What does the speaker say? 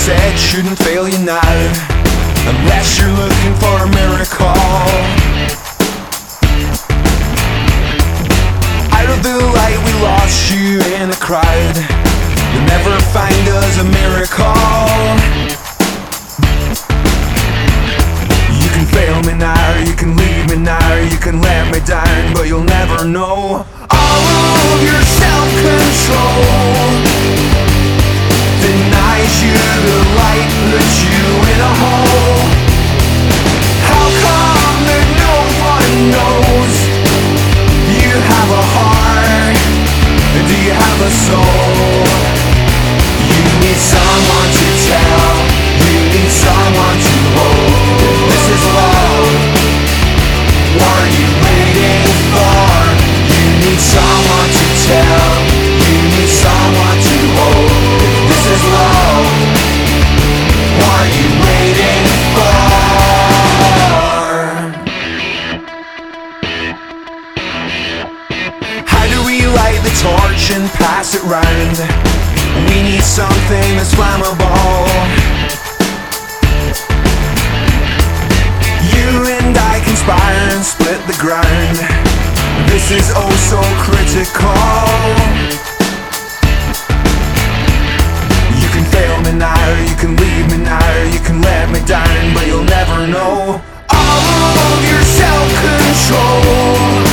said shouldn't fail you now, unless you're looking for a miracle. Out of the light we lost you in the crowd. You'll never find us a miracle. You can fail me now, you can leave me now, you can let me down, but you'll never know all of your self-control denies you the light, puts you in a hole. How come that no one knows you have a heart? Do you have a soul? You need someone to tell, you need someone to hold. If this is love, what are you waiting for? You need someone to tell, you need someone to hold. If this is love, what are you waiting for? How do we light the torch and pass it round? We need something that's flammable. You and I conspire and split the ground. This is oh so critical. You can fail me now, you can leave me now, you can let me down, but you'll never know all of your self-control